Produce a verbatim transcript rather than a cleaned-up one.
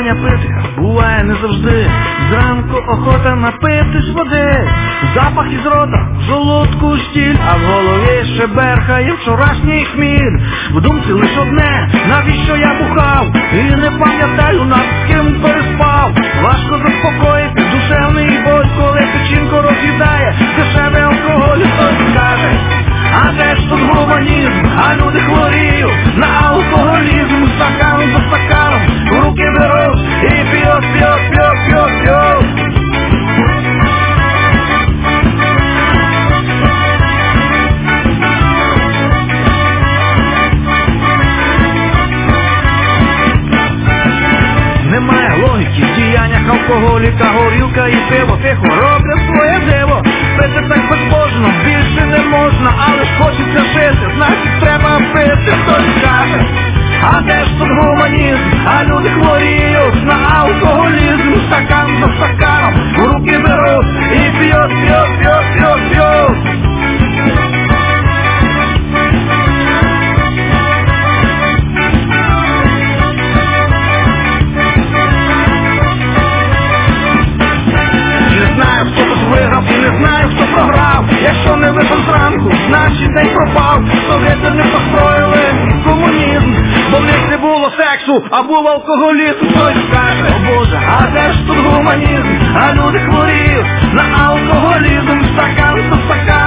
бажання пити буває не завжди. Зранку охота напитись води, запах із рота, в желудку стіль, а в голові ще берхає вчорашній хміль. В думці лиш одне, навіщо я бухав, і не пам'ятаю, над ким переспав. Важко заспокоїти душевний боль, коли печінку роз'їдає дешевий алкоголь. Хтось каже, а де ж тут гуманізм, а люди хворіють на алкоголізм. Стакан за стаканом в руки беруть і п'ють, п'ють, п'ють, п'ють, п'ють. Немає логіки в діяннях алкоголіка, горілка і пиво тихо роблять своє диво. Пити так безбожно, більше не можна, але ж хочеться жити, значить треба пити. Хтось каже, а де ж тут гуманізм, а люди хворіють на алкоголізм. Стакан за стаканом в руки беруть і п'ють, п'ють, п'ють, п'ють, п'ють. Виграв і не знаю, хто програв. Якщо не випив зранку, значить день пропав. Совєти не построїли комунізм, бо в них не було сексу, а був алкоголізм. Хтось каже, о Боже, а де ж тут гуманізм, а люди хворіють на алкоголізм. Стакан за стакан